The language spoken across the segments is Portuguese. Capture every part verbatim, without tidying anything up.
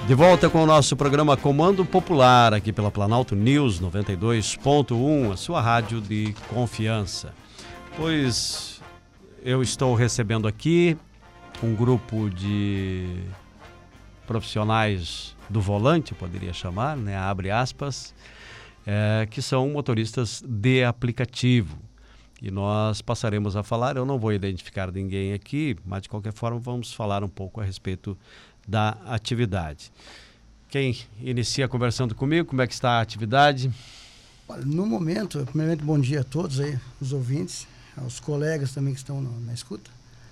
De volta com o nosso programa Comando Popular, aqui pela Planalto News noventa e dois ponto um, a sua rádio de confiança. Pois eu estou recebendo aqui um grupo de profissionais do volante, eu poderia chamar, né, abre aspas, é, que são motoristas de aplicativo. E nós passaremos a falar, eu não vou identificar ninguém aqui, mas de qualquer forma vamos falar um pouco a respeito da atividade. Quem inicia conversando comigo, como é que está a atividade? Olha, no momento, primeiramente bom dia a todos aí, os ouvintes, aos colegas também que estão no, na escuta.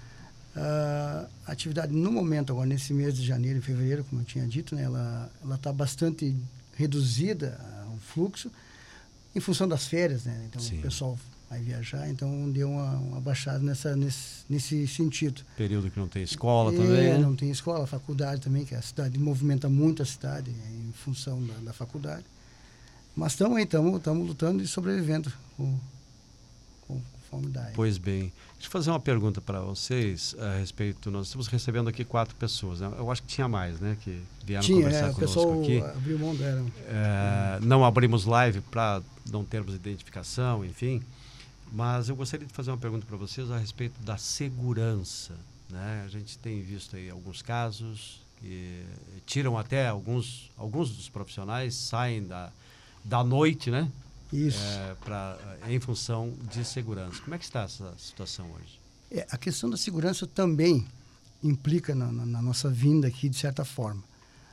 Uh, a atividade no momento, agora nesse mês de janeiro e fevereiro, como eu tinha dito, né, ela está bastante reduzida, uh, o fluxo, em função das férias, né? Então Sim. o pessoal vai viajar, então deu uma, uma baixada nessa, nesse, nesse sentido. Período que não tem escola é, também, né? Não tem escola, faculdade também, que a cidade movimenta muito a cidade em função da, da faculdade. Mas estamos aí, estamos lutando e sobrevivendo com, com conformidade. Pois bem, deixa eu fazer uma pergunta para vocês a respeito, nós estamos recebendo aqui quatro pessoas, né? Eu acho que tinha mais, né, que vieram tinha, conversar é, conosco o pessoal aqui. Abriu mão, era. É, não abrimos live para não termos identificação, enfim. Mas eu gostaria de fazer uma pergunta para vocês a respeito da segurança, né? A gente tem visto aí alguns casos que tiram até alguns, alguns dos profissionais saem da, da noite, né? Isso. É, pra, em função de segurança. Como é que está essa situação hoje? É, a questão da segurança também implica na, na, na nossa vinda aqui, de certa forma.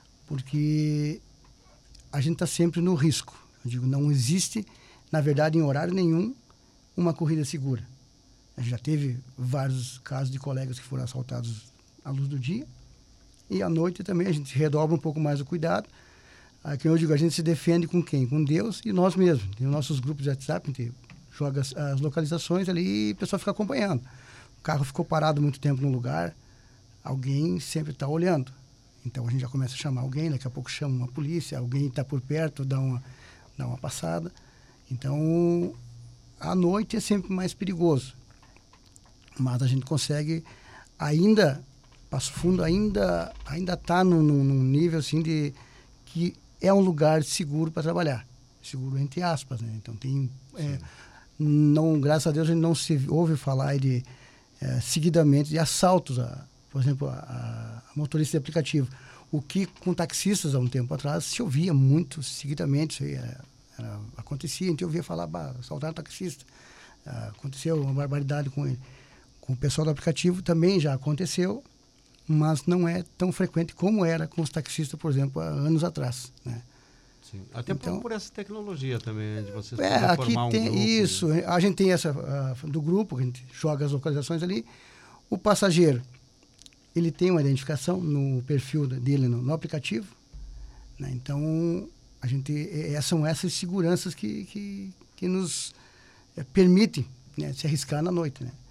Porque a gente está sempre no risco. Eu digo, não existe, na verdade, em horário nenhum, uma corrida segura. A gente já teve vários casos de colegas que foram assaltados à luz do dia, e à noite também a gente redobra um pouco mais o cuidado. Aqui eu digo, a gente se defende com quem? Com Deus e nós mesmos. Tem os nossos grupos de WhatsApp, a gente joga as, as localizações ali e o pessoal fica acompanhando. O carro ficou parado muito tempo no lugar, alguém sempre está olhando. Então a gente já começa a chamar alguém, daqui a pouco chama uma polícia, alguém está por perto, dá uma, dá uma passada. Então, à noite é sempre mais perigoso, mas a gente consegue ainda, Passo Fundo ainda ainda está num, num nível assim de que é um lugar seguro para trabalhar, seguro entre aspas, né? Então tem, é, não, graças a Deus a gente não se ouve falar de é, seguidamente de assaltos, a, por exemplo, a, a motorista de aplicativo, o que com taxistas há um tempo atrás se ouvia muito seguidamente, isso aí era, era, acontecia, a gente ouvia falar, bah, assaltaram taxista, ah, aconteceu uma barbaridade com ele. Com o pessoal do aplicativo também já aconteceu, mas não é tão frequente como era com os taxistas, por exemplo, há anos atrás, né? Sim. Até então, por essa tecnologia também, de vocês é, aqui formar um tem grupo. Isso, e... a gente tem essa uh, do grupo, a gente joga as localizações ali. O passageiro, ele tem uma identificação no perfil dele no, no aplicativo, né? Então, a gente, é, são essas seguranças que, que, que nos é, permitem, né, se arriscar na noite, né?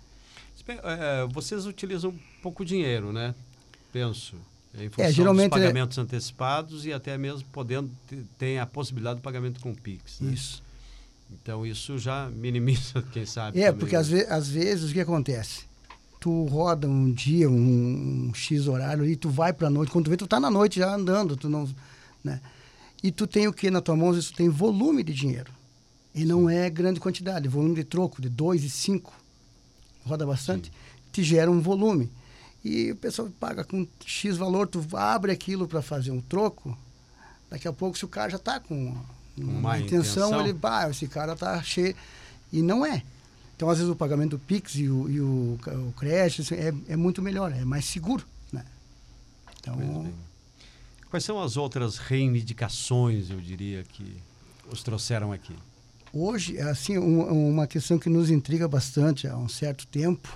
É, vocês utilizam pouco dinheiro, né? Penso. Em função é, geralmente, dos pagamentos é... antecipados e até mesmo podendo ter a possibilidade de pagamento com Pix, né? Isso. Então isso já minimiza, quem sabe. É, também, porque às, ve às vezes o que acontece? Tu roda um dia, um, um X horário e tu vai pra noite, quando tu vê, tu tá na noite já andando, tu não, né? E tu tem o que na tua mão? Isso tem volume de dinheiro. E não Sim. é grande quantidade, volume de troco, de dois e cinco. Roda bastante, Sim. te gera um volume. E o pessoal paga com X valor, tu abre aquilo para fazer um troco, daqui a pouco se o cara já está com uma, uma intenção, intenção, ele, bah, esse cara está cheio. E não é. Então, às vezes, o pagamento do Pix e o, e o, o crédito assim, é, é muito melhor, é mais seguro, né? Então... Quais são as outras reivindicações, eu diria, que os trouxeram aqui? Hoje, assim, um, uma questão que nos intriga bastante há um certo tempo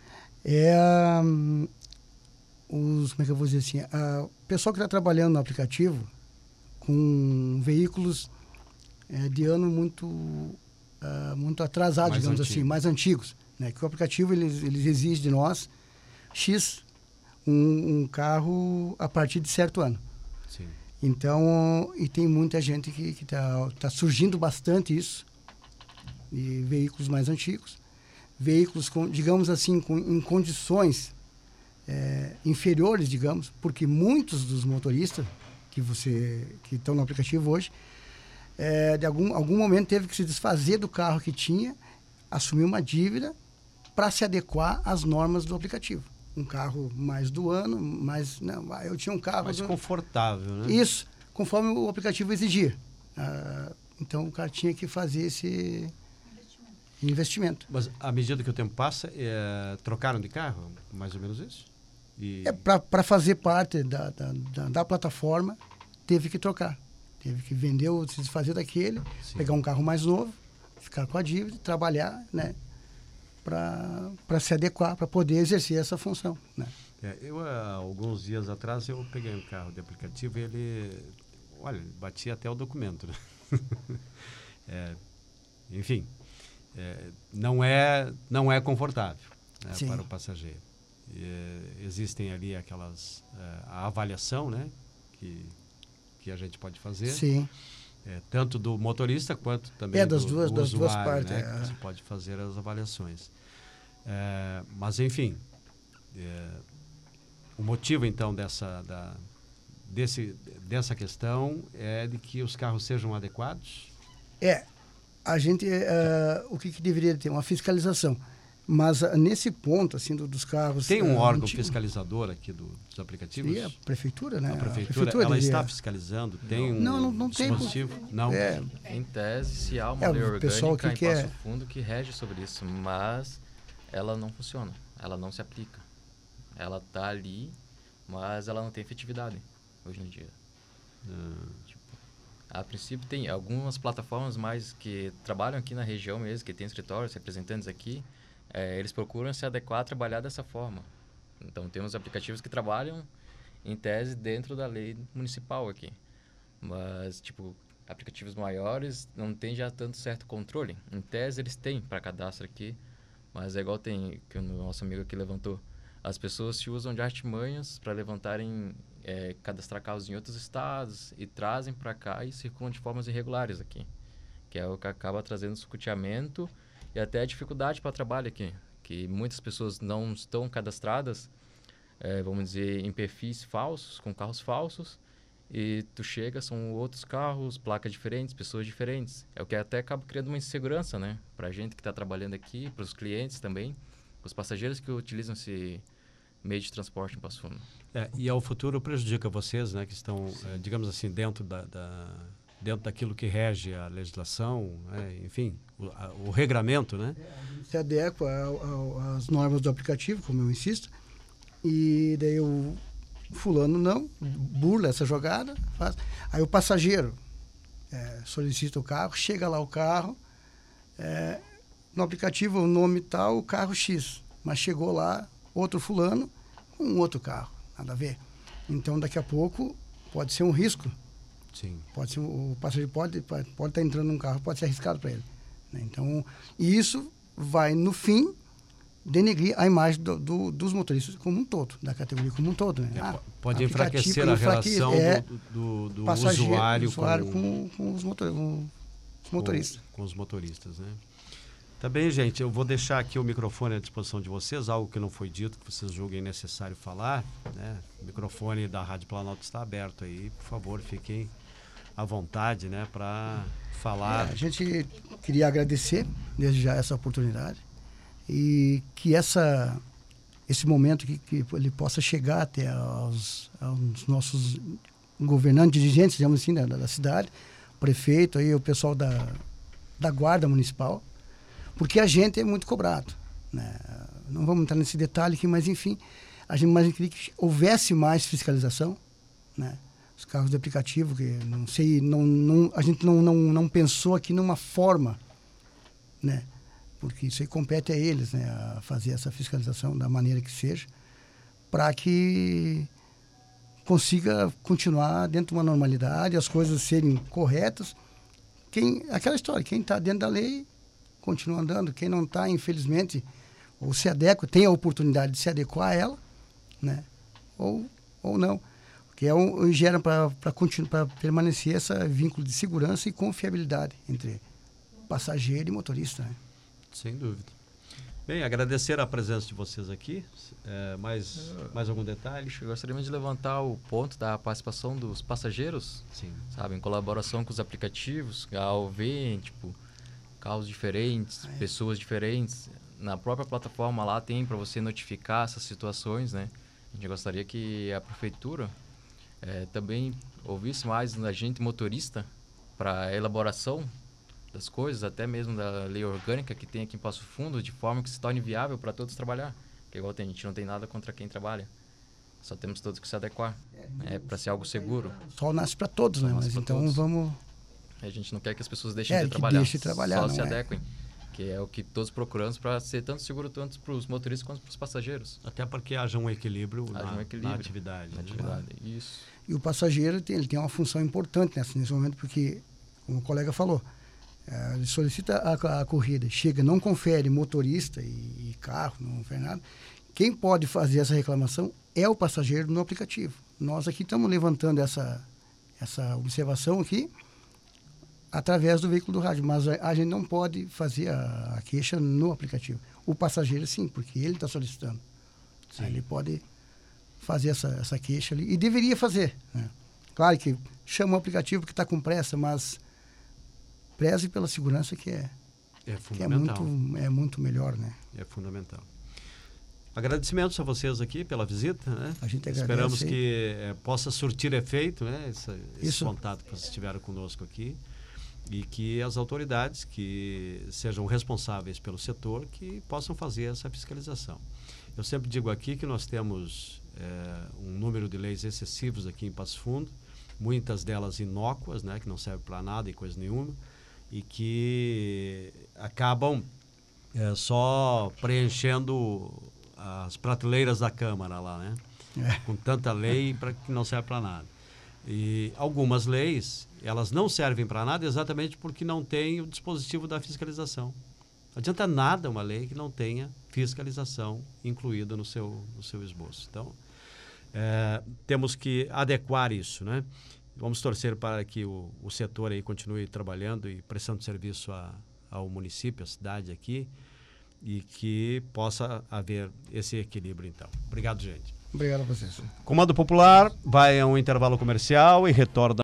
é um, os, como é que eu vou dizer assim, a, o pessoal que está trabalhando no aplicativo com veículos é, de ano muito, uh, muito atrasados, mais digamos antigo. assim, mais antigos, né? Que o aplicativo eles, eles exige de nós X, um, um carro a partir de certo ano. Sim. Então, e tem muita gente que está tá surgindo bastante isso, de veículos mais antigos, veículos, com, digamos assim, com, em condições é, inferiores, digamos, porque muitos dos motoristas que você que estão no aplicativo hoje, é, de algum, algum momento teve que se desfazer do carro que tinha, assumir uma dívida para se adequar às normas do aplicativo. Um carro mais do ano, mais... Não, eu tinha um carro... Mais do, confortável, né? Isso, conforme o aplicativo exigia. Ah, então, o cara tinha que fazer esse investimento. Mas, à medida que o tempo passa, é, trocaram de carro? Mais ou menos isso? E... É, para fazer parte da, da, da, da plataforma, teve que trocar. Teve que vender, ou se desfazer daquele, Sim. pegar um carro mais novo, ficar com a dívida, trabalhar, né? Para se adequar, para poder exercer essa função, né? É, eu, há alguns dias atrás, eu peguei um carro de aplicativo e ele... Olha, batia até o documento, né? é, enfim, é, não, é, não é confortável, né, para o passageiro. E, é, existem ali aquelas... É, a avaliação, né? Que, que a gente pode fazer. Sim. É, tanto do motorista quanto também é, das do, duas, do das usuário, duas partes, né? é. Você pode fazer as avaliações. É, mas, enfim, é, o motivo, então, dessa... Da, Desse, dessa questão é de que os carros sejam adequados? É, a gente, uh, o que, que deveria ter? Uma fiscalização. Mas uh, nesse ponto, assim, do, dos carros... Tem um uh, órgão antigo, fiscalizador aqui do, dos aplicativos? Seria a prefeitura, né? A prefeitura, a prefeitura ela devia... está fiscalizando? Tem um não, não, não dispositivo? Tem, não? É, em tese, se há uma é, lei orgânica em que Passo é... Fundo que rege sobre isso, mas ela não funciona, ela não se aplica. Ela está ali, mas ela não tem efetividade hoje em dia. Hum. Tipo, a princípio tem algumas plataformas mais que trabalham aqui na região mesmo, que tem escritórios, representantes aqui, é, eles procuram se adequar a trabalhar dessa forma. Então temos aplicativos que trabalham em tese dentro da lei municipal aqui, mas tipo aplicativos maiores não tem já tanto certo controle. Em tese eles têm para cadastro aqui, mas é igual tem que o nosso amigo aqui levantou. As pessoas se usam de artimanhas para levantarem, é, cadastrar carros em outros estados e trazem para cá e circulam de formas irregulares aqui, que é o que acaba trazendo escuteamento e até a dificuldade para trabalho aqui, que muitas pessoas não estão cadastradas, é, vamos dizer, em perfis falsos, com carros falsos, e tu chega, são outros carros, placas diferentes, pessoas diferentes. É o que até acaba criando uma insegurança, né? Para a gente que está trabalhando aqui, para os clientes também, os passageiros que utilizam esse meio de transporte em Passo Fundo. É, e ao futuro prejudica vocês, né, que estão, é, digamos assim, dentro, da, da, dentro daquilo que rege a legislação, né, enfim, o, a, o regramento, né? Se adequa às normas do aplicativo, como eu insisto, e daí o fulano não, burla essa jogada, faz. Aí o passageiro é, solicita o carro, chega lá o carro, é, no aplicativo o nome tal, o carro X, mas chegou lá outro fulano com um outro carro, nada a ver. Então daqui a pouco pode ser um risco. Sim. Pode ser, o passageiro pode pode pode estar entrando num carro, pode ser arriscado para ele, né? Então, e isso vai no fim denegrir a imagem do, do, dos motoristas como um todo, da categoria como um todo, né? É, ah, pode enfraquecer a relação é, do, do, do passageiro, usuário, usuário com, com, com, os motor, com os motoristas. Com, com os motoristas, né? Tá bem, gente, eu vou deixar aqui o microfone à disposição de vocês, algo que não foi dito, que vocês julguem necessário falar, né? O microfone da Rádio Planalto está aberto aí, por favor, fiquem à vontade, né, para falar. É, a gente queria agradecer desde já essa oportunidade e que essa, esse momento que, que ele possa chegar até aos, aos nossos governantes, dirigentes, digamos assim, da, da cidade, prefeito, aí, o pessoal da, da Guarda Municipal, porque a gente é muito cobrado, né? Não vamos entrar nesse detalhe aqui, mas enfim, a gente mais queria que houvesse mais fiscalização, né? Os carros de aplicativo, que não sei, não, não, a gente não, não, não pensou aqui numa forma, né? Porque isso aí compete a eles, né? A fazer essa fiscalização da maneira que seja, para que consiga continuar dentro de uma normalidade, as coisas serem corretas. Quem, aquela história, quem está dentro da lei continua andando, quem não está, infelizmente, ou se adequa, tem a oportunidade de se adequar a ela, né? Ou, ou não. Porque é um, gera para permanecer esse vínculo de segurança e confiabilidade entre passageiro e motorista, né? Sem dúvida. Bem, agradecer a presença de vocês aqui. É, mais, mais algum detalhe? Eu gostaria de levantar o ponto da participação dos passageiros, Sim. sabe, em colaboração com os aplicativos, ao ver, tipo, carros diferentes, ah, é. pessoas diferentes. Na própria plataforma lá tem para você notificar essas situações, né? A gente gostaria que a prefeitura é, também ouvisse mais da gente motorista para a elaboração das coisas, até mesmo da lei orgânica que tem aqui em Passo Fundo, de forma que se torne viável para todos trabalhar. Porque igual tem, a gente não tem nada contra quem trabalha. Só temos todos que se adequar. É, é para ser algo seguro. O sol nasce para todos, né? Mas então todos. vamos... A gente não quer que as pessoas deixem é, de trabalhar. Deixe de trabalhar, só se é. adequem. Que é o que todos procuramos para ser tanto seguro tanto para os motoristas quanto para os passageiros. Até porque haja um equilíbrio, haja na, um equilíbrio na atividade. Na né? atividade, isso. E o passageiro tem, ele tem uma função importante nessa, nesse momento, porque, como o colega falou, é, ele solicita a, a corrida, chega, não confere motorista e, e carro, não confere nada. Quem pode fazer essa reclamação é o passageiro no aplicativo. Nós aqui estamos levantando essa, essa observação aqui através do veículo do rádio, mas a, a gente não pode fazer a, a queixa no aplicativo. O passageiro sim, porque ele está solicitando. Aí ele pode fazer essa, essa queixa ali, e deveria fazer, né? Claro que chama o aplicativo que está com pressa, mas preze pela segurança, que é, é, que é, muito, é muito melhor, né? É fundamental. Agradecimentos a vocês aqui pela visita, né? A gente agradece. Esperamos que é, possa surtir efeito, né? Esse, esse Isso. contato que vocês tiveram conosco aqui, e que as autoridades que sejam responsáveis pelo setor que possam fazer essa fiscalização. Eu sempre digo aqui que nós temos é, um número de leis excessivos aqui em Passo Fundo, muitas delas inócuas, né, que não servem para nada e coisa nenhuma, e que acabam é, só preenchendo as prateleiras da Câmara lá, né? É. Com tanta lei para que não serve para nada. E algumas leis, elas não servem para nada exatamente porque não tem o dispositivo da fiscalização. Não adianta nada uma lei que não tenha fiscalização incluída no seu, no seu esboço. Então, é, temos que adequar isso, né? Vamos torcer para que o, o setor aí continue trabalhando e prestando serviço a, ao município, à cidade aqui, e que possa haver esse equilíbrio, então. Obrigado, gente. Obrigado a vocês. Comando Popular vai a um intervalo comercial e retorna